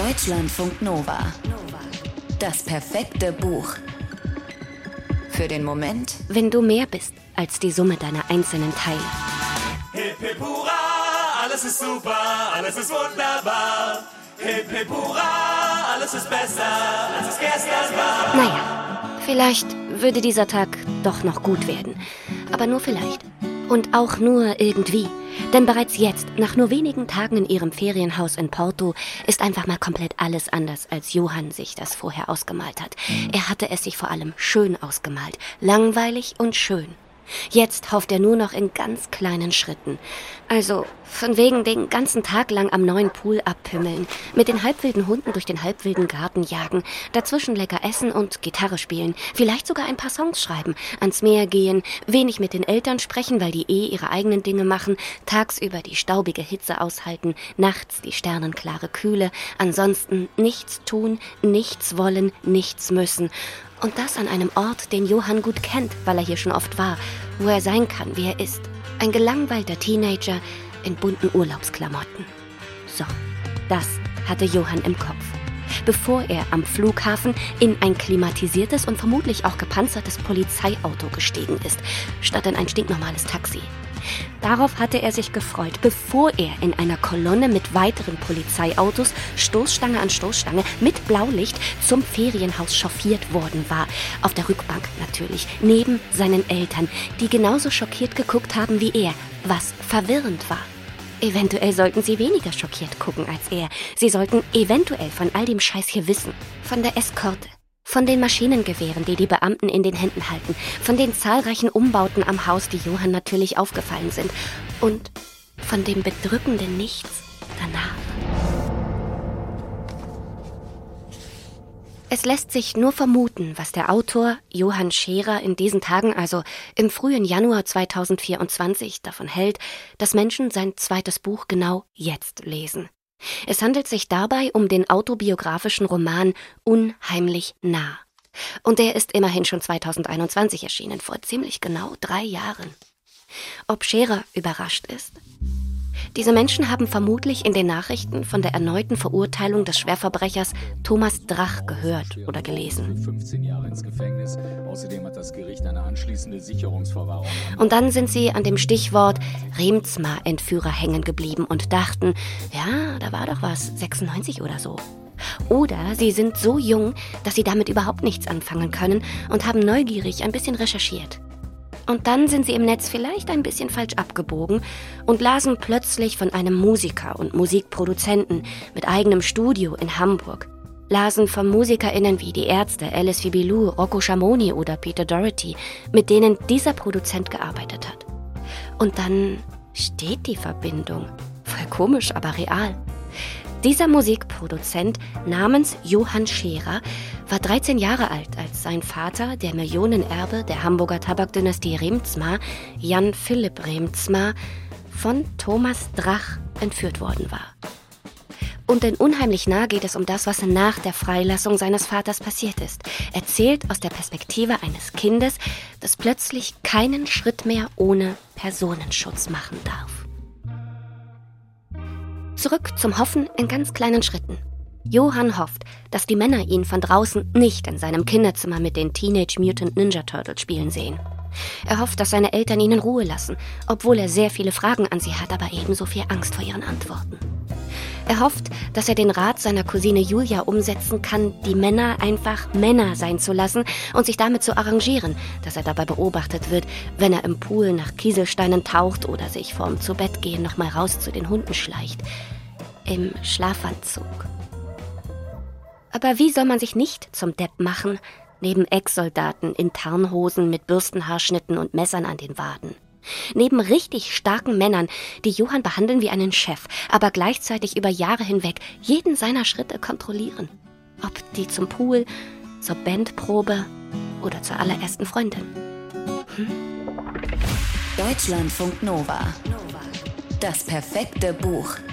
Deutschlandfunk Nova. Das perfekte Buch. Für den Moment, wenn du mehr bist als die Summe deiner einzelnen Teile. Hip hip hurra, alles ist super, alles ist wunderbar. Hip hip hurra, alles ist besser, als es gestern war. Naja, vielleicht würde dieser Tag doch noch gut werden. Aber nur vielleicht. Und auch nur irgendwie. Denn bereits jetzt, nach nur wenigen Tagen in ihrem Ferienhaus in Porto, ist einfach mal komplett alles anders, als Johann sich das vorher ausgemalt hat. Er hatte es sich vor allem schön ausgemalt. Langweilig und schön. Jetzt hofft er nur noch in ganz kleinen Schritten. Also von wegen den ganzen Tag lang am neuen Pool abpümmeln, mit den halbwilden Hunden durch den halbwilden Garten jagen, dazwischen lecker essen und Gitarre spielen, vielleicht sogar ein paar Songs schreiben, ans Meer gehen, wenig mit den Eltern sprechen, weil die ihre eigenen Dinge machen, tagsüber die staubige Hitze aushalten, nachts die sternenklare Kühle, ansonsten nichts tun, nichts wollen, nichts müssen. Und das an einem Ort, den Johann gut kennt, weil er hier schon oft war, wo er sein kann, wie er ist. Ein gelangweilter Teenager in bunten Urlaubsklamotten. So, das hatte Johann im Kopf. Bevor er am Flughafen in ein klimatisiertes und vermutlich auch gepanzertes Polizeiauto gestiegen ist, statt in ein stinknormales Taxi. Darauf hatte er sich gefreut, bevor er in einer Kolonne mit weiteren Polizeiautos, Stoßstange an Stoßstange, mit Blaulicht zum Ferienhaus chauffiert worden war. Auf der Rückbank natürlich, neben seinen Eltern, die genauso schockiert geguckt haben wie er, was verwirrend war. Eventuell sollten sie weniger schockiert gucken als er. Sie sollten eventuell von all dem Scheiß hier wissen. Von der Eskorte. Von den Maschinengewehren, die die Beamten in den Händen halten. Von den zahlreichen Umbauten am Haus, die Johann natürlich aufgefallen sind. Und von dem bedrückenden Nichts danach. Es lässt sich nur vermuten, was der Autor Johann Scherer in diesen Tagen, also im frühen Januar 2024, davon hält, dass Menschen sein zweites Buch genau jetzt lesen. Es handelt sich dabei um den autobiografischen Roman Unheimlich nah. Und der ist immerhin schon 2021 erschienen, vor ziemlich genau 3 Jahren. Ob Scherer überrascht ist? Diese Menschen haben vermutlich in den Nachrichten von der erneuten Verurteilung des Schwerverbrechers Thomas Drach gehört oder gelesen. 15 Jahre ins Gefängnis. Außerdem hat das Gericht eine anschließende Sicherungsverwahrung. Und dann sind sie an dem Stichwort Reemtsma-Entführer hängen geblieben und dachten, ja, da war doch was, 96 oder so. Oder sie sind so jung, dass sie damit überhaupt nichts anfangen können und haben neugierig ein bisschen recherchiert. Und dann sind sie im Netz vielleicht ein bisschen falsch abgebogen und lasen plötzlich von einem Musiker und Musikproduzenten mit eigenem Studio in Hamburg. Lasen von MusikerInnen wie die Ärzte, Alice Fibilou, Rocco Schamoni oder Peter Doherty, mit denen dieser Produzent gearbeitet hat. Und dann steht die Verbindung. Voll komisch, aber real. Dieser Musikproduzent namens Johann Scherer war 13 Jahre alt, als sein Vater, der Millionenerbe der Hamburger Tabakdynastie Reemtsma, Jan Philipp Reemtsma, von Thomas Drach entführt worden war. Und in Unheimlich nah geht es um das, was nach der Freilassung seines Vaters passiert ist. Erzählt aus der Perspektive eines Kindes, das plötzlich keinen Schritt mehr ohne Personenschutz machen darf. Zurück zum Hoffen in ganz kleinen Schritten. Johann hofft, dass die Männer ihn von draußen nicht in seinem Kinderzimmer mit den Teenage Mutant Ninja Turtles spielen sehen. Er hofft, dass seine Eltern ihn in Ruhe lassen, obwohl er sehr viele Fragen an sie hat, aber ebenso viel Angst vor ihren Antworten. Er hofft, dass er den Rat seiner Cousine Julia umsetzen kann, die Männer einfach Männer sein zu lassen und sich damit zu arrangieren, dass er dabei beobachtet wird, wenn er im Pool nach Kieselsteinen taucht oder sich vorm Zubettgehen nochmal raus zu den Hunden schleicht. Im Schlafanzug. Aber wie soll man sich nicht zum Depp machen, neben Ex-Soldaten in Tarnhosen mit Bürstenhaarschnitten und Messern an den Waden? Neben richtig starken Männern, die Johann behandeln wie einen Chef, aber gleichzeitig über Jahre hinweg jeden seiner Schritte kontrollieren. Ob die zum Pool, zur Bandprobe oder zur allerersten Freundin. Deutschlandfunk Nova. Das perfekte Buch.